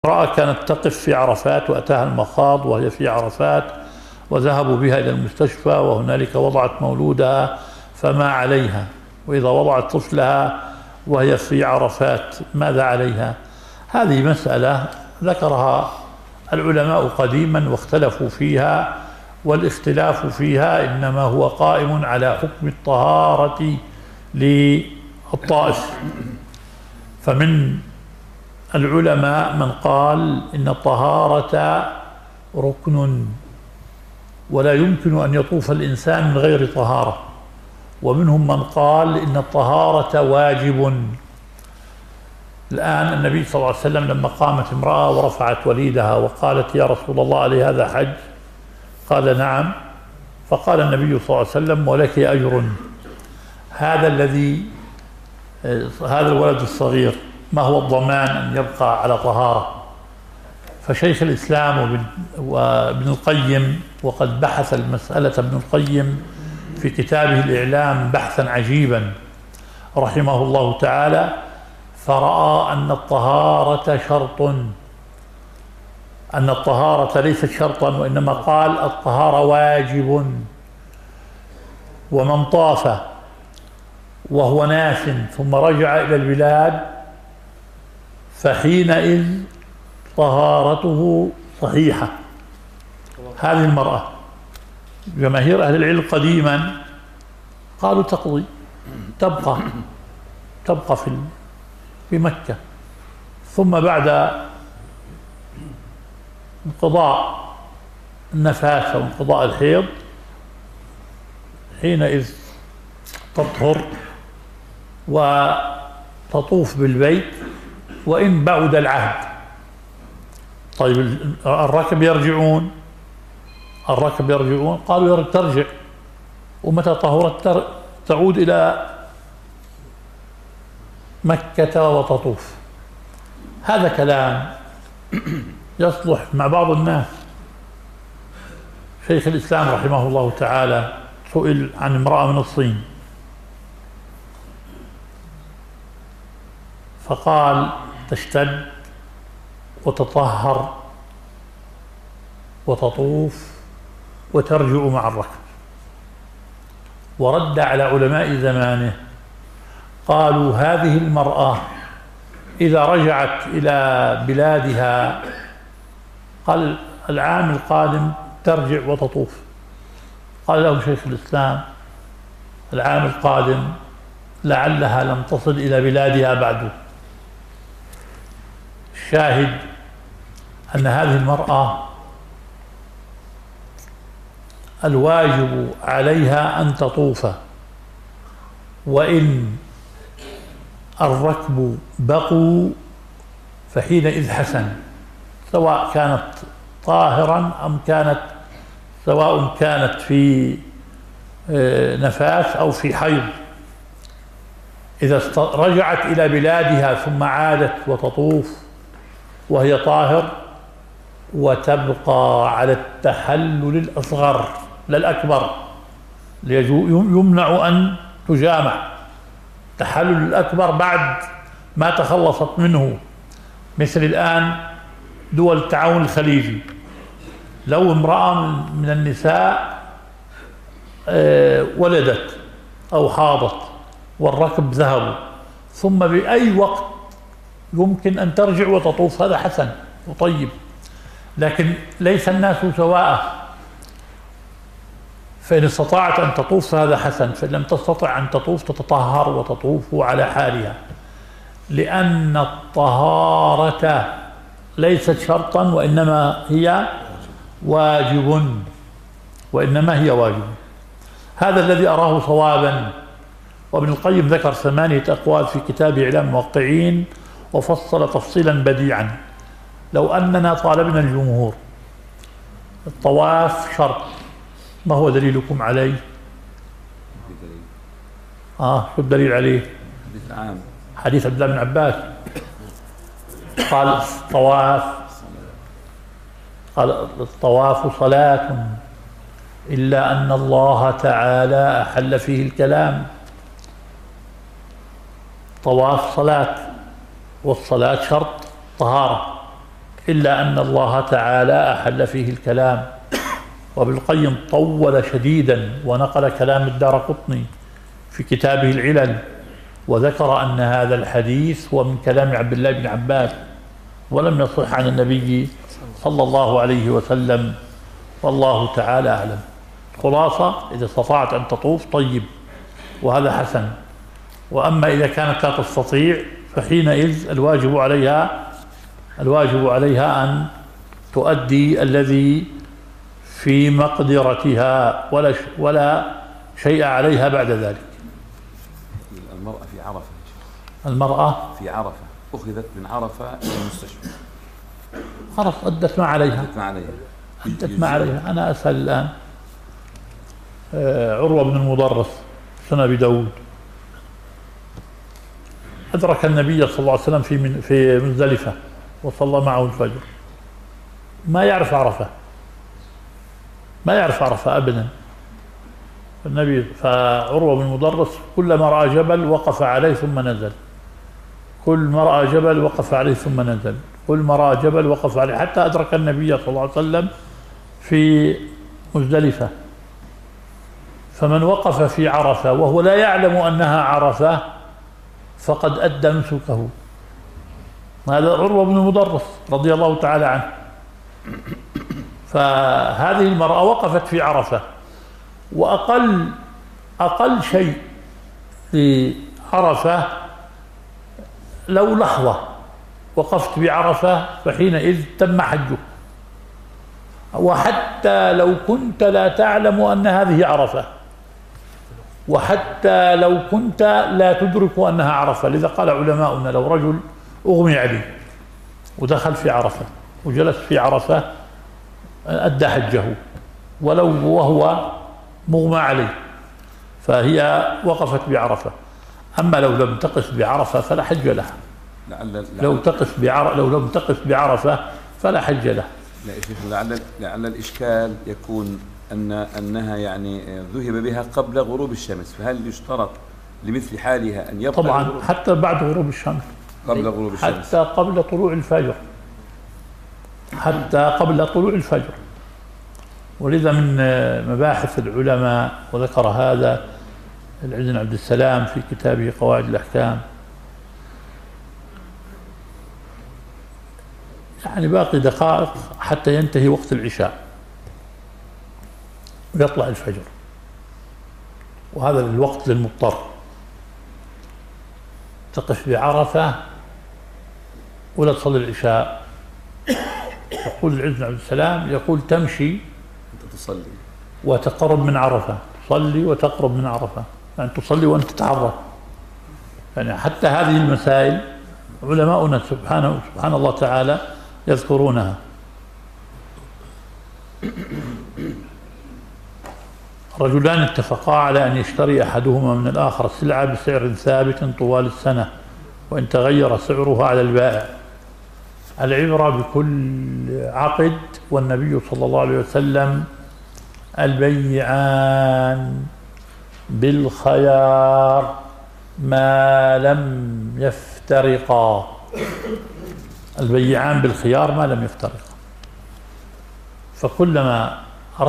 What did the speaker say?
امرأة كانت تقف في عرفات وأتاها المخاض وهي في عرفات، وذهبوا بها إلى المستشفى وهنالك وضعت مولودها فما عليها، وإذا وضعت طفلها وهي في عرفات ماذا عليها؟ هذه مسألة ذكرها العلماء قديما واختلفوا فيها، والاختلاف فيها إنما هو قائم على حكم الطهارة للطائف. فمن العلماء من قال إن الطهارة ركن ولا يمكن أن يطوف الإنسان من غير طهارة، ومنهم من قال إن الطهارة واجب. الآن النبي صلى الله عليه وسلم لما قامت امرأة ورفعت وليدها وقالت يا رسول الله علي هذا حج؟ قال نعم. فقال النبي صلى الله عليه وسلم ولك أجر. هذا الولد الصغير ما هو الضمان أن يبقى على طهارة؟ فشيخ الإسلام وابن القيم، وقد بحث المسألة ابن القيم في كتابه الإعلام بحثا عجيبا رحمه الله تعالى، فرأى أن الطهارة شرط، أن الطهارة ليست شرطا، وإنما قال الطهارة واجب. ومن طاف وهو ناس ثم رجع إلى البلاد فحينئذ طهارته صحيحة. هذه المرأة جماهير أهل العلم قديما قالوا تقضي، تبقى في مكة، ثم بعد انقضاء النفاس أو انقضاء الحيض حينئذ تطهر وتطوف بالبيت وإن بعد العهد. طيب الركب يرجعون، قالوا ترجع، ومتى طهرت تعود إلى مكة وتطوف. هذا كلام يصلح مع بعض الناس. شيخ الإسلام رحمه الله تعالى سئل عن امرأة من الصين فقال تشتد وتطهر وتطوف وترجع مع الركب. ورد على علماء زمانه قالوا هذه المرأة إذا رجعت إلى بلادها قال العام القادم ترجع وتطوف. قال له شيخ الإسلام العام القادم لعلها لم تصل إلى بلادها بعد. الشاهد أن هذه المرأة الواجب عليها أن تطوف، وإن الركب بقوا فحينئذ حسن، سواء كانت طاهرا أم سواء كانت في نفاس أو في حيض. إذا رجعت إلى بلادها ثم عادت وتطوف وهي طاهر، وتبقى على التحلل الأصغر لا الأكبر، يمنع أن تجامع. التحلل الأكبر بعد ما تخلصت منه، مثل الآن دول التعاون الخليجي، لو امرأة من النساء ولدت أو حاضت والركب ذهبوا ثم بأي وقت يمكن أن ترجع وتطوف، هذا حسن وطيب. لكن ليس الناس سواء، فإن استطاعت أن تطوف فهذا حسن، فإن لم تستطع أن تطوف تتطهر وتطوف على حالها، لأن الطهارة ليست شرطا وإنما هي واجب، هذا الذي أراه صوابا. وابن القيم ذكر 8 أقوال في كتاب إعلام الموقعين وفصل تفصيلا بديعا. لو أننا طالبنا الجمهور الطواف شرط، ما هو دليلكم عليه؟ شو الدليل عليه؟ حديث عبد الله بن عباس قال الطواف صلاة إلا أن الله تعالى أحل فيه الكلام. طواف صلاة، والصلاة شرط طهارة، إلا أن الله تعالى أحل فيه الكلام. وابن القيم طول شديدا ونقل كلام الدارقطني في كتابه العلل، وذكر أن هذا الحديث هو من كلام عبد الله بن عباس ولم يصح عن النبي صلى الله عليه وسلم، والله تعالى أعلم. خلاصة: إذا استطاعت أن تطوف طيب، وهذا حسن. وأما إذا كانت لا تستطيع فحينئذ الواجب عليها أن تؤدي الذي في مقدرتها ولا شيء عليها بعد ذلك. المرأة في عرفة، المرأة في عرفة أخذت من عرفة إلى المستشفى، خلاص أدت ما عليها. أدت ما عليها. أنا أسأل الآن عروة بن المضرس سنة بداود أدرك النبي صلى الله عليه وسلم في مزدلفة وصلى معه الفجر، ما يعرف عرفة، ما يعرف عرفة أبدا. النبي فعروة بن المضرس كلما رأى جبل وقف عليه ثم نزل، كل ما رأى جبل وقف عليه ثم نزل، كل ما رأى جبل وقف عليه، حتى أدرك النبي صلى الله عليه وسلم في مزدلفة. فمن وقف في عرفة وهو لا يعلم أنها عرفة فقد أدى نسكه. هذا عروة بن المضرس رضي الله تعالى عنه. فهذه المرأة وقفت في عرفة، وأقل شيء في عرفة لو لحظة وقفت بعرفة فحينئذ تم حجك، وحتى لو كنت لا تعلم أن هذه عرفة، وحتى لو كنت لا تدرك أنها عرفة. لذا قال علماؤنا: لو رجل أغمي عليه ودخل في عرفة وجلس في عرفة أدى حجه ولو وهو مغمى عليه، فهي وقفت بعرفة. أما لو لم تقف بعرفة فلا حج لها. لو لم تقف بعرفة فلا حج لها. لا يا شيخ، لعل الإشكال يكون أنها يعني ذهب بها قبل غروب الشمس، فهل يشترط لمثل حالها أن يبقى طبعا حتى بعد غروب الشمس، قبل غروب الشمس، حتى قبل طلوع الفجر، حتى قبل طلوع الفجر. ولذا من مباحث العلماء، وذكر هذا العز بن عبد السلام في كتابه قواعد الأحكام، يعني باقي دقائق حتى ينتهي وقت العشاء ويطلع الفجر، وهذا الوقت للمضطر. تقف بعرفة ولا تصلي العشاء. يقول العز بن عبد السلام، يقول تمشي أنت تصلي وتقرب من عرفة، تصلي وتقرب من عرفة، يعني تصلي وأنت تتحرك. يعني حتى هذه المسائل علماؤنا سبحان الله تعالى يذكرونها. رجلان اتفقا على أن يشتري أحدهما من الآخر السلعة بسعر ثابت طوال السنة، وإن تغير سعرها على البائع. العبرة بكل عقد، والنبي صلى الله عليه وسلم: البيعان بالخيار ما لم يفترقا. البيعان بالخيار ما لم يفترقا. فكلما